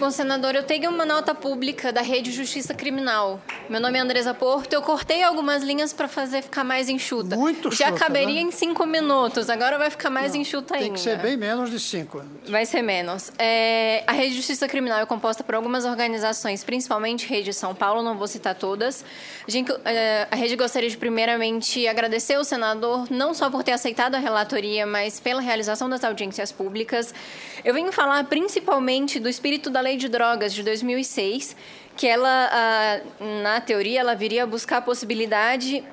Bom, senador, eu tenho uma nota pública da Rede Justiça Criminal. Meu nome é Andresa Porto. Eu cortei algumas linhas para fazer ficar mais enxuta. Muito Já chuta, caberia né? em 5 minutos. Agora vai ficar mais enxuta ainda. Tem que ser bem menos de 5. Vai ser menos. A Rede Justiça Criminal é composta por algumas organizações, principalmente Rede São Paulo, não vou citar todas. A Rede gostaria de, primeiramente, agradecer ao senador, não só por ter aceitado a relatoria, mas pela realização das audiências públicas. Eu venho falar principalmente do espírito da Lei de Drogas de 2006, que ela, na teoria, ela viria buscar a possibilidade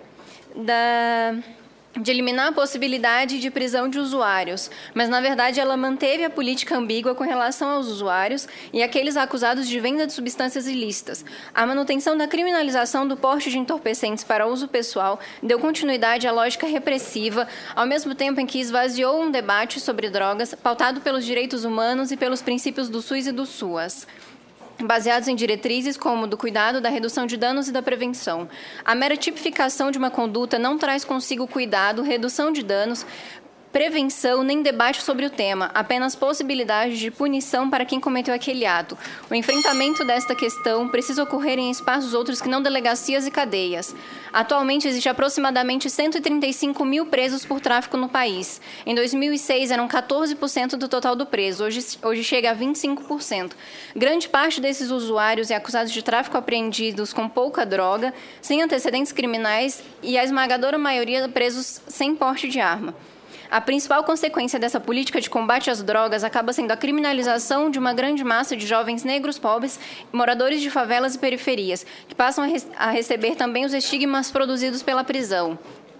de eliminar a possibilidade de prisão de usuários, mas, na verdade, ela manteve a política ambígua com relação aos usuários e aqueles acusados de venda de substâncias ilícitas. A manutenção da criminalização do porte de entorpecentes para uso pessoal deu continuidade à lógica repressiva, ao mesmo tempo em que esvaziou um debate sobre drogas pautado pelos direitos humanos e pelos princípios do SUS e do SUAS, baseados em diretrizes como do cuidado, da redução de danos e da prevenção. A mera tipificação de uma conduta não traz consigo cuidado, redução de danos, prevenção nem debate sobre o tema, apenas possibilidade de punição para quem cometeu aquele ato. O enfrentamento desta questão precisa ocorrer em espaços outros que não delegacias e cadeias. Atualmente, existe aproximadamente 135 mil presos por tráfico no país. Em 2006, eram 14% do total do preso. Hoje chega a 25%. Grande parte desses usuários é acusados de tráfico apreendidos com pouca droga, sem antecedentes criminais e a esmagadora maioria presos sem porte de arma. A principal consequência dessa política de combate às drogas acaba sendo a criminalização de uma grande massa de jovens negros pobres, moradores de favelas e periferias, que passam a receber também os estigmas produzidos pela prisão.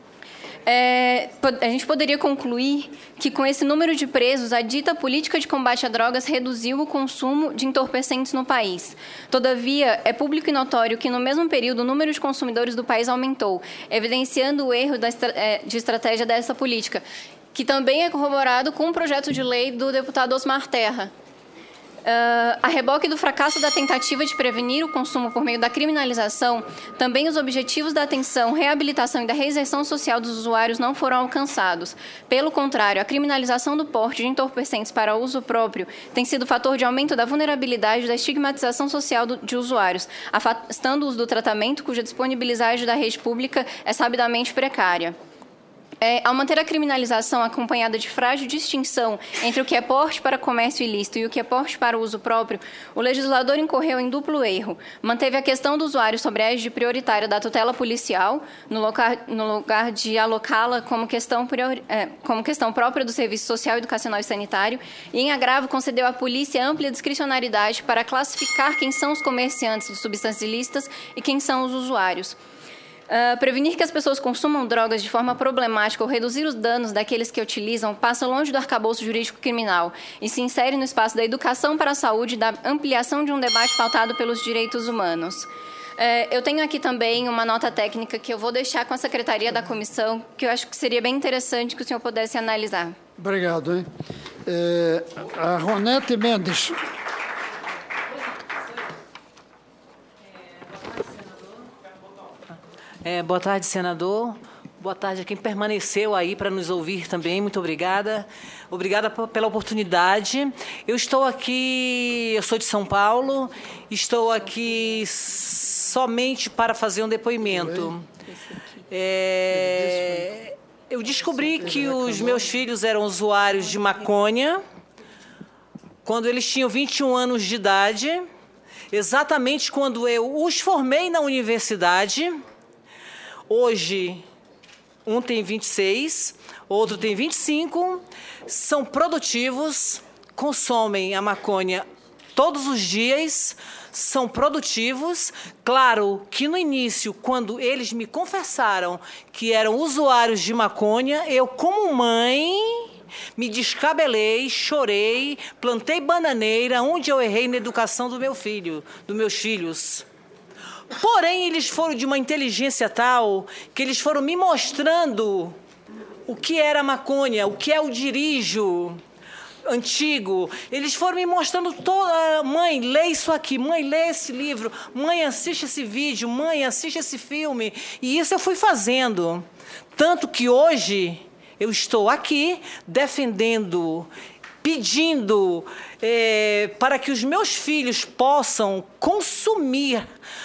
A gente poderia concluir que, com esse número de presos, a dita política de combate a drogas reduziu o consumo de entorpecentes no país. Todavia, é público e notório que, no mesmo período, o número de consumidores do país aumentou, evidenciando o erro de estratégia dessa política, que também é corroborado com um projeto de lei do deputado Osmar Terra. A reboque do fracasso da tentativa de prevenir o consumo por meio da criminalização, também os objetivos da atenção, reabilitação e da reinserção social dos usuários não foram alcançados. Pelo contrário, a criminalização do porte de entorpecentes para uso próprio tem sido fator de aumento da vulnerabilidade e da estigmatização social de usuários, afastando-os do tratamento cuja disponibilidade da rede pública é sabidamente precária. Ao manter a criminalização acompanhada de frágil distinção entre o que é porte para comércio ilícito e o que é porte para uso próprio, o legislador incorreu em duplo erro. Manteve a questão do usuário sobre a égide prioritária da tutela policial, no lugar de alocá-la como questão própria do serviço social, educacional e sanitário, e, em agravo, concedeu à polícia ampla discricionariedade para classificar quem são os comerciantes de substâncias ilícitas e quem são os usuários. Prevenir que as pessoas consumam drogas de forma problemática ou reduzir os danos daqueles que utilizam passa longe do arcabouço jurídico criminal e se insere no espaço da educação para a saúde e da ampliação de um debate pautado pelos direitos humanos. Eu tenho aqui também uma nota técnica que eu vou deixar com a Secretaria da Comissão, que eu acho que seria bem interessante que o senhor pudesse analisar. Obrigado. Hein? A Ronete Mendes. Boa tarde, senador. Boa tarde a quem permaneceu aí para nos ouvir também. Muito obrigada. Obrigada pela oportunidade. Eu estou aqui, eu sou de São Paulo, estou aqui somente para fazer um depoimento. Eu descobri que os meus filhos eram usuários de maconha quando eles tinham 21 anos de idade, exatamente quando eu os formei na universidade. Hoje, um tem 26, outro tem 25, são produtivos, consomem a maconha todos os dias, são produtivos. Claro que no início, quando eles me confessaram que eram usuários de maconha, eu, como mãe, me descabelei, chorei, plantei bananeira, onde eu errei na educação do meu filho, dos meus filhos. Porém, eles foram de uma inteligência tal que eles foram me mostrando o que era maconha, o que é o dirijo antigo. Eles foram me mostrando toda... Mãe, lê isso aqui. Mãe, lê esse livro. Mãe, assiste esse vídeo. Mãe, assiste esse filme. E isso eu fui fazendo. Tanto que hoje eu estou aqui defendendo pedindo para que os meus filhos possam consumir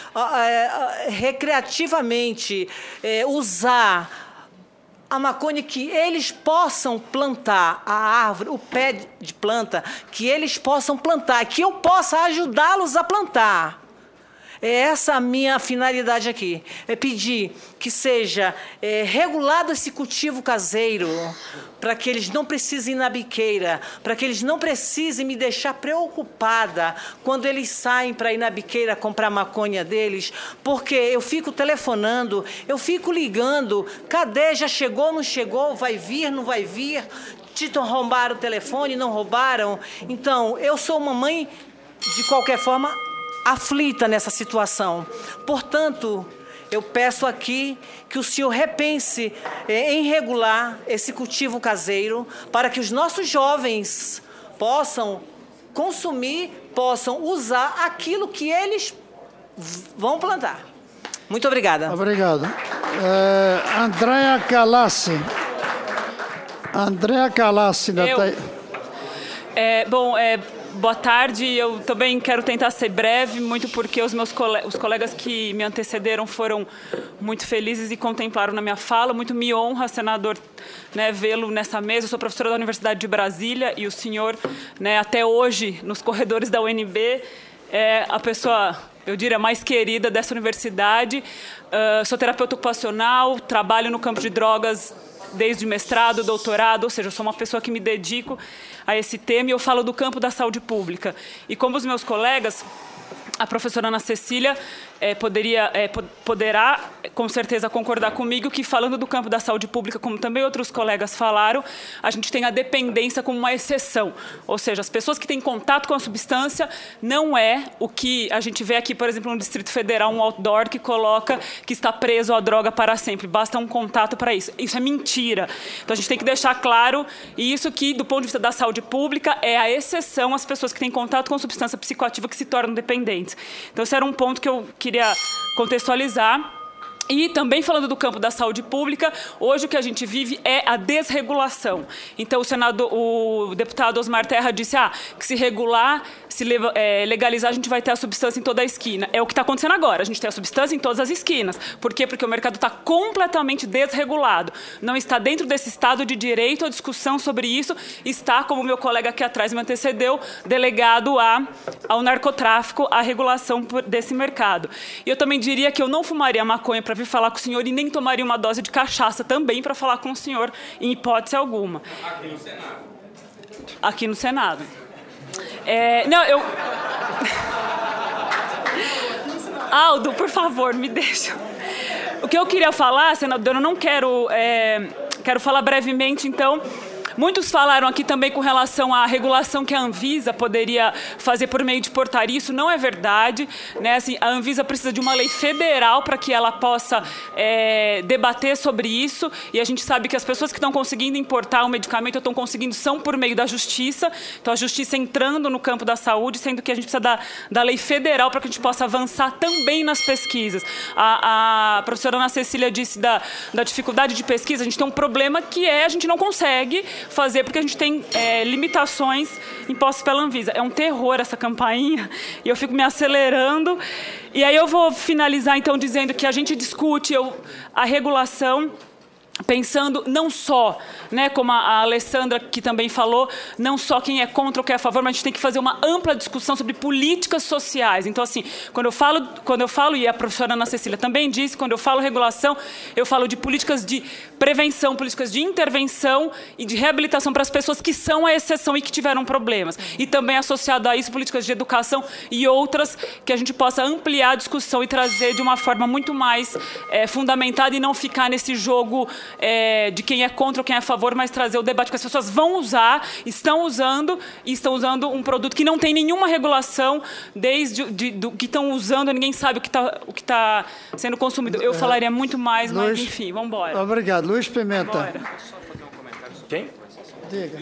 recreativamente, usar a maconha, que eles possam plantar a árvore, o pé de planta, que eles possam plantar, que eu possa ajudá-los a plantar. É essa a minha finalidade aqui, é pedir que seja regulado esse cultivo caseiro, para que eles não precisem ir na biqueira, para que eles não precisem me deixar preocupada quando eles saem para ir na biqueira comprar maconha deles, porque eu fico telefonando, eu fico ligando, cadê, já chegou, não chegou, vai vir, não vai vir, te roubaram o telefone, não roubaram? Então, eu sou uma mãe, de qualquer forma, aflita nessa situação. Portanto, eu peço aqui que o senhor repense em regular esse cultivo caseiro para que os nossos jovens possam consumir, possam usar aquilo que eles vão plantar. Muito obrigada. Obrigado. Andréa Galassi. Andréa Galassi. Boa tarde. Eu também quero tentar ser breve, muito porque os colegas que me antecederam foram muito felizes e contemplaram na minha fala. Muito me honra, senador, vê-lo nessa mesa. Eu sou professora da Universidade de Brasília e o senhor, até hoje, nos corredores da UNB, é a pessoa, eu diria, mais querida dessa universidade. Sou terapeuta ocupacional, trabalho no campo de drogas desde o mestrado, doutorado, ou seja, eu sou uma pessoa que me dedico a esse tema e eu falo do campo da saúde pública. E como os meus colegas, a professora Ana Cecília poderá, com certeza, concordar comigo que, falando do campo da saúde pública, como também outros colegas falaram, a gente tem a dependência como uma exceção. Ou seja, as pessoas que têm contato com a substância não é o que a gente vê aqui, por exemplo, no Distrito Federal, um outdoor que coloca que está preso à droga para sempre. Basta um contato para isso. Isso é mentira. Então, a gente tem que deixar claro isso, que, do ponto de vista da saúde pública, é a exceção as pessoas que têm contato com substância psicoativa que se tornam dependentes. Então, esse era um ponto que eu queria contextualizar. E também falando do campo da saúde pública, hoje o que a gente vive é a desregulação. Então o deputado Osmar Terra disse que se regular, se legalizar, a gente vai ter a substância em toda a esquina. É o que está acontecendo agora, a gente tem a substância em todas as esquinas. Por quê? Porque o mercado está completamente desregulado. Não está dentro desse Estado de Direito, a discussão sobre isso está, como o meu colega aqui atrás me antecedeu, delegado ao narcotráfico, à regulação desse mercado. E eu também diria que eu não fumaria maconha para vir falar com o senhor e nem tomaria uma dose de cachaça também para falar com o senhor, em hipótese alguma. Aqui no Senado. Aqui no Senado. Aldo, por favor, me deixa. O que eu queria falar, senador, eu não quero falar brevemente, então. Muitos falaram aqui também com relação à regulação que a Anvisa poderia fazer por meio de portaria. Isso não é verdade, Assim, a Anvisa precisa de uma lei federal para que ela possa debater sobre isso. E a gente sabe que as pessoas que estão conseguindo importar o medicamento estão conseguindo são por meio da justiça. Então, a justiça entrando no campo da saúde, sendo que a gente precisa da lei federal para que a gente possa avançar também nas pesquisas. A professora Ana Cecília disse da dificuldade de pesquisa. A gente tem um problema que a gente não consegue fazer, porque a gente tem limitações impostas pela Anvisa. É um terror essa campainha, e eu fico me acelerando. E aí eu vou finalizar, então, dizendo que a gente discute a regulação pensando não só, como a Alessandra que também falou, não só quem é contra ou quem é a favor, mas a gente tem que fazer uma ampla discussão sobre políticas sociais. Então, assim, quando eu falo, e a professora Ana Cecília também disse, quando eu falo regulação, eu falo de políticas de prevenção, políticas de intervenção e de reabilitação para as pessoas que são a exceção e que tiveram problemas. E também associado a isso, políticas de educação e outras que a gente possa ampliar a discussão e trazer de uma forma muito mais fundamentada e não ficar nesse jogo de quem é contra ou quem é a favor, mas trazer o debate que as pessoas vão usar, estão usando um produto que não tem nenhuma regulação desde do que estão usando, ninguém sabe o que tá sendo consumido. Eu falaria muito mais, mas enfim, vamos embora. Obrigado. Luiz Pimenta. Quem? Diga.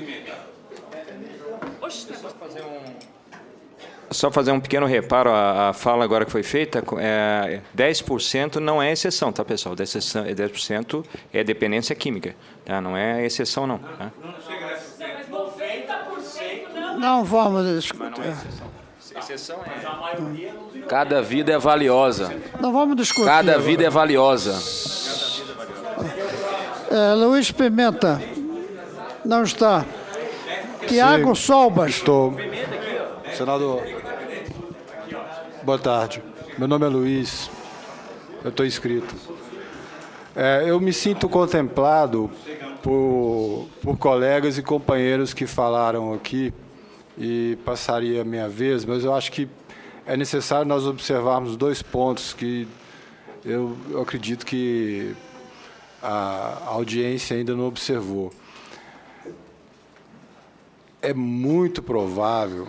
Só fazer um pequeno reparo à fala agora que foi feita. 10% não é exceção, tá, pessoal? 10% é dependência química, tá? Não é exceção, não. Tá? Mas 90% Não vamos discutir. Exceção é... Cada vida é valiosa. Não vamos discutir. Cada vida é valiosa. Luiz Pimenta. Não está. Tiago Solbas. Estou. Senador. Boa tarde. Meu nome é Luiz. Eu estou inscrito. Eu me sinto contemplado por colegas e companheiros que falaram aqui e passaria a minha vez, mas eu acho que é necessário nós observarmos 2 pontos que eu acredito que a audiência ainda não observou. É muito provável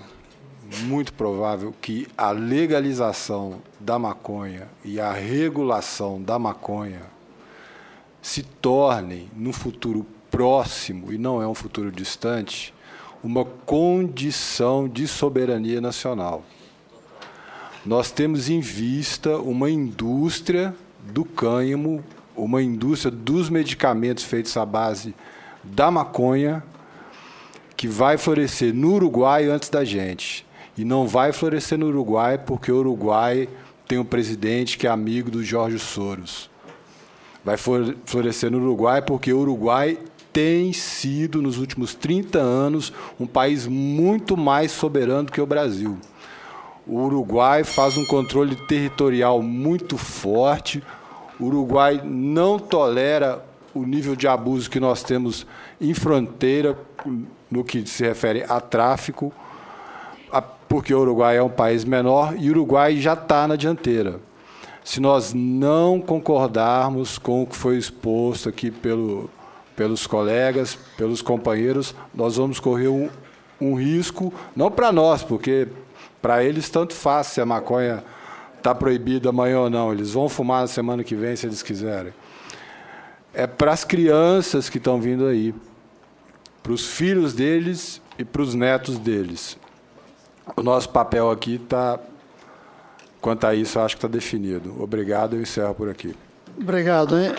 que a legalização da maconha e a regulação da maconha se tornem, no futuro próximo, e não é um futuro distante, uma condição de soberania nacional. Nós temos em vista uma indústria do cânhamo, uma indústria dos medicamentos feitos à base da maconha, que vai florescer no Uruguai antes da gente. E não vai florescer no Uruguai porque o Uruguai tem um presidente que é amigo do Jorge Soros. Vai florescer no Uruguai porque o Uruguai tem sido, nos últimos 30 anos, um país muito mais soberano do que o Brasil. O Uruguai faz um controle territorial muito forte. O Uruguai não tolera o nível de abuso que nós temos em fronteira, no que se refere a tráfico, porque o Uruguai é um país menor e o Uruguai já está na dianteira. Se nós não concordarmos com o que foi exposto aqui pelos colegas, pelos companheiros, nós vamos correr um risco, não para nós, porque para eles tanto faz se a maconha está proibida amanhã ou não, eles vão fumar na semana que vem se eles quiserem. É para as crianças que estão vindo aí, para os filhos deles e para os netos deles. O nosso papel aqui está, quanto a isso, acho que está definido. Obrigado, eu encerro por aqui. Obrigado, hein?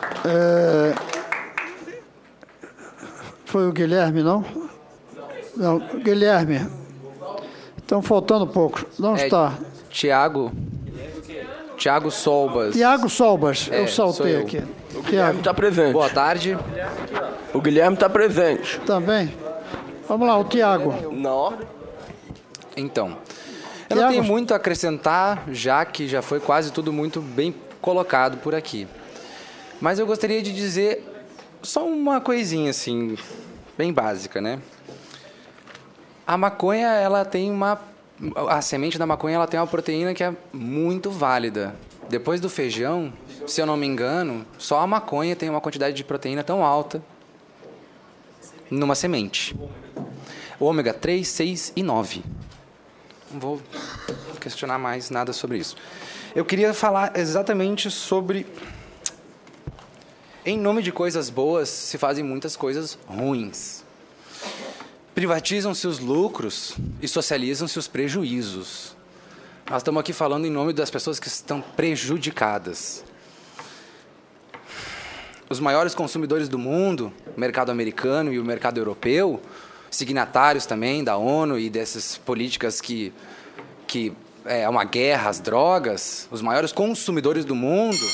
Foi o Guilherme, não? Não, Guilherme. Estão faltando poucos. Não está. Tiago Solbas. Tiago Solbas, eu saltei aqui. O Guilherme está presente. Boa tarde. O Guilherme está presente. Também. Vamos lá, o Tiago. Na ordem. Então, eu não tenho muito a acrescentar, já que já foi quase tudo muito bem colocado por aqui. Mas eu gostaria de dizer só uma coisinha, assim, bem básica, né? A maconha, ela tem a semente da maconha, ela tem uma proteína que é muito válida. Depois do feijão, se eu não me engano, só a maconha tem uma quantidade de proteína tão alta numa semente. O ômega 3, 6 e 9. Não vou questionar mais nada sobre isso. Eu queria falar exatamente sobre... Em nome de coisas boas, se fazem muitas coisas ruins. Privatizam-se os lucros e socializam-se os prejuízos. Nós estamos aqui falando em nome das pessoas que estão prejudicadas. Os maiores consumidores do mundo, o mercado americano e o mercado europeu, signatários também da ONU e dessas políticas que é uma guerra às drogas, os maiores consumidores do mundo,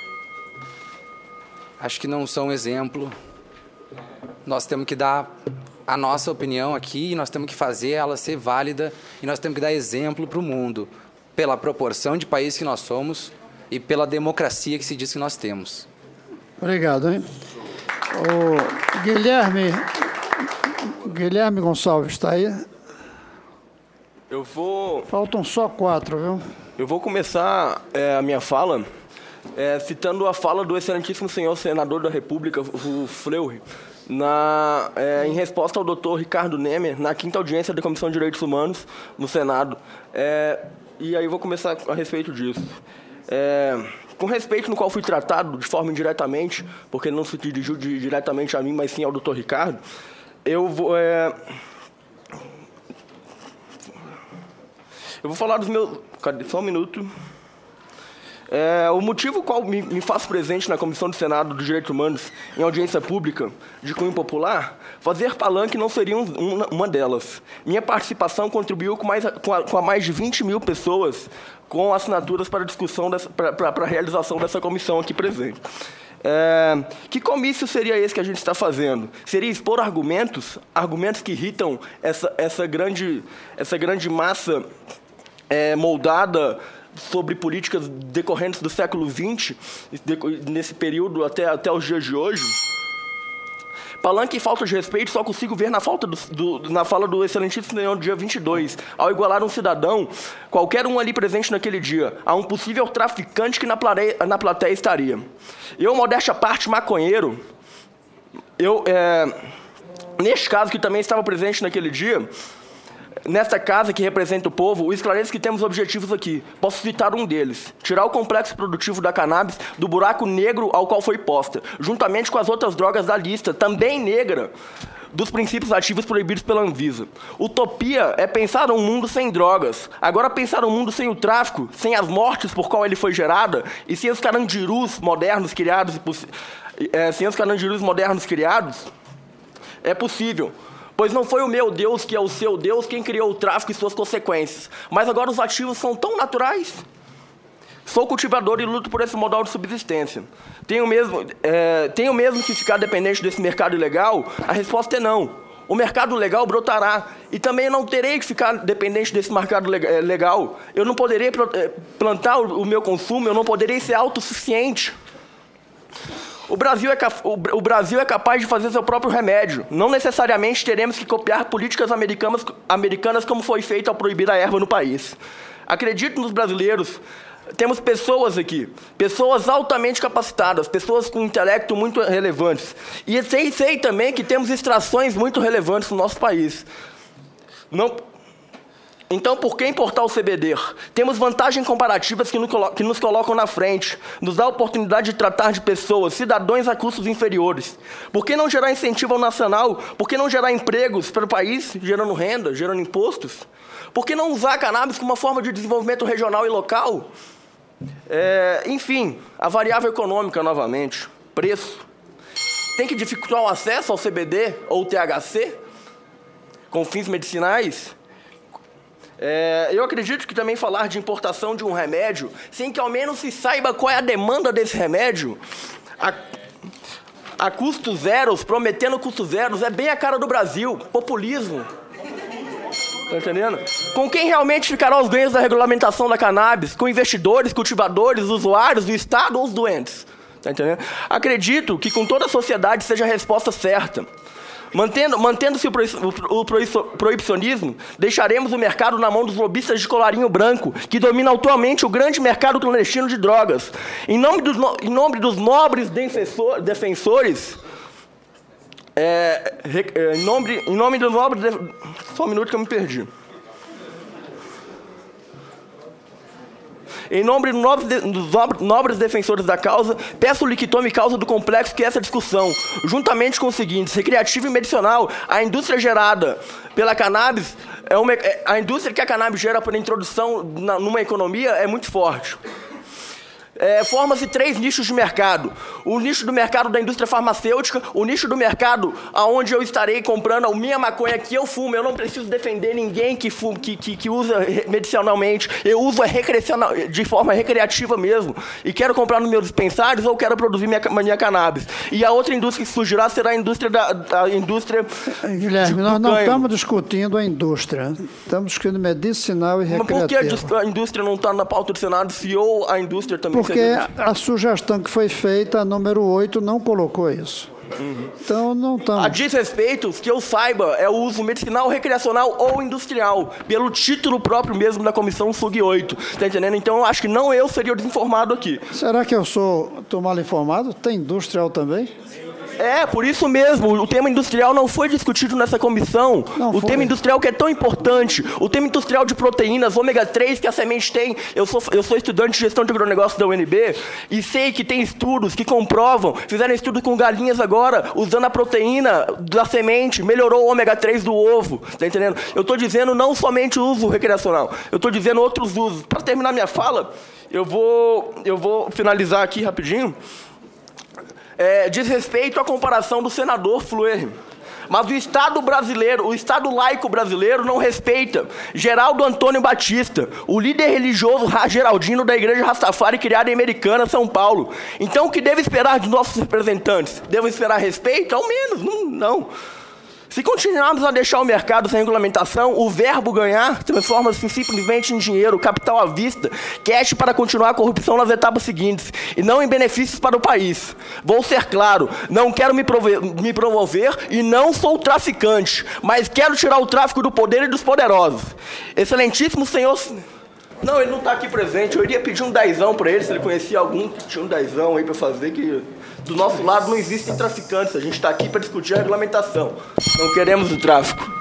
acho que não são exemplo. Nós temos que dar a nossa opinião aqui, nós temos que fazer ela ser válida e nós temos que dar exemplo para o mundo, pela proporção de país que nós somos e pela democracia que se diz que nós temos. Obrigado, hein? O Guilherme Gonçalves está aí? Faltam só 4, viu? Eu vou começar a minha fala citando a fala do excelentíssimo senhor senador da República, o Fleury, em resposta ao doutor Ricardo Nemer, na 5ª audiência da Comissão de Direitos Humanos no Senado. E aí vou começar a respeito disso. Com respeito no qual fui tratado de forma indiretamente, porque não se dirigiu diretamente a mim, mas sim ao doutor Ricardo, eu vou falar dos meus... Cadê? Só um minuto. O motivo qual me faz presente na Comissão do Senado dos Direitos Humanos em audiência pública de cunho popular, fazer palanque não seria uma delas. Minha participação contribuiu com a mais de 20 mil pessoas com assinaturas para discussão, para a realização dessa comissão aqui presente. Que comício seria esse que a gente está fazendo? Seria expor argumentos que irritam essa grande massa moldada sobre políticas decorrentes do século XX, nesse período até os dias de hoje? Palanque e falta de respeito só consigo ver na fala do excelentíssimo senhor do dia 22, ao igualar um cidadão, qualquer um ali presente naquele dia, a um possível traficante que na plateia estaria. Eu, modéstia à parte, maconheiro, neste caso que também estava presente naquele dia, nesta casa que representa o povo, esclareço que temos objetivos aqui. Posso citar um deles: tirar o complexo produtivo da cannabis do buraco negro ao qual foi posta, juntamente com as outras drogas da lista, também negra, dos princípios ativos proibidos pela Anvisa. Utopia é pensar um mundo sem drogas. Agora, pensar um mundo sem o tráfico, sem as mortes por qual ele foi gerada, e sem os carandirus modernos criados, é possível. Pois não foi o meu Deus, que é o seu Deus, quem criou o tráfico e suas consequências. Mas agora os ativos são tão naturais. Sou cultivador e luto por esse modal de subsistência. Tenho mesmo que ficar dependente desse mercado ilegal? A resposta é não. O mercado legal brotará. E também não terei que ficar dependente desse mercado legal. Eu não poderei plantar o meu consumo, eu não poderei ser autossuficiente. O Brasil é capaz de fazer seu próprio remédio. Não necessariamente teremos que copiar políticas americanas como foi feito ao proibir a erva no país. Acredito nos brasileiros. Temos pessoas aqui, pessoas altamente capacitadas, pessoas com intelecto muito relevantes. E sei também que temos extrações muito relevantes no nosso país. Então, por que importar o CBD? Temos vantagens comparativas que nos colocam na frente, nos dá a oportunidade de tratar de pessoas, cidadãos a custos inferiores. Por que não gerar incentivo ao nacional? Por que não gerar empregos para o país, gerando renda, gerando impostos? Por que não usar a cannabis como uma forma de desenvolvimento regional e local? Enfim, a variável econômica, novamente, preço. Tem que dificultar o acesso ao CBD ou THC com fins medicinais? Eu acredito que também falar de importação de um remédio, sem que ao menos se saiba qual é a demanda desse remédio, a custos zeros, prometendo custos zeros, é bem a cara do Brasil, populismo. Tá entendendo? Com quem realmente ficará os ganhos da regulamentação da cannabis? Com investidores, cultivadores, usuários, do Estado ou os doentes? Tá entendendo? Acredito que com toda a sociedade seja a resposta certa. Mantendo-se o proibicionismo, deixaremos o mercado na mão dos lobistas de colarinho branco, que dominam atualmente o grande mercado clandestino de drogas. Em nome dos nobres defensores... em nome dos nobres... Só um minuto que eu me perdi. Em nome dos nobres defensores da causa, peço-lhe que tome causa do complexo que é essa discussão, juntamente com os seguintes: recreativo e medicinal. A indústria gerada pela cannabis, a indústria que a cannabis gera por introdução numa economia é muito forte. Forma-se 3 nichos de mercado. O nicho do mercado da indústria farmacêutica, o nicho do mercado onde eu estarei comprando a minha maconha que eu fumo. Eu não preciso defender ninguém que usa medicinalmente. Eu uso de forma recreativa mesmo. E quero comprar nos meus dispensários ou quero produzir minha cannabis. E a outra indústria que surgirá será a indústria Guilherme, nós não estamos discutindo a indústria. Estamos discutindo medicinal e recreativa. Mas por que a indústria não está na pauta do Senado, se ou a indústria também... Porque a sugestão que foi feita, a número 8, não colocou isso. Então, não estamos... A desrespeito, que eu saiba, é o uso medicinal, recreacional ou industrial, pelo título próprio mesmo da Comissão SUG 8. Tá entendendo? Então, eu acho que não eu seria o desinformado aqui. Será que eu estou mal informado? Tem industrial também? Por isso mesmo, o tema industrial não foi discutido nessa comissão. O tema industrial que é tão importante, o tema industrial de proteínas, ômega 3 que a semente tem. Eu sou estudante de gestão de agronegócio da UNB e sei que tem estudos que comprovam, fizeram estudos com galinhas agora, usando a proteína da semente, melhorou o ômega 3 do ovo, tá entendendo? Eu estou dizendo não somente o uso recreacional, eu estou dizendo outros usos. Para terminar minha fala, eu vou finalizar aqui rapidinho. Diz respeito à comparação do senador Fleury. Mas o Estado brasileiro, o Estado laico brasileiro não respeita Geraldo Antônio Batista, o líder religioso geraldino da Igreja Rastafari criada em Americana, São Paulo. Então, o que deve esperar de nossos representantes? Devo esperar respeito? Ao menos, não. Se continuarmos a deixar o mercado sem regulamentação, o verbo ganhar transforma-se simplesmente em dinheiro, capital à vista, cash para continuar a corrupção nas etapas seguintes, e não em benefícios para o país. Vou ser claro, não quero me promover e não sou traficante, mas quero tirar o tráfico do poder e dos poderosos. Excelentíssimo senhor... Não, ele não está aqui presente. Eu iria pedir um 10ão para ele, se ele conhecia algum que tinha um 10ão aí para fazer, que do nosso lado não existem traficantes. A gente está aqui para discutir a regulamentação. Não queremos o tráfico.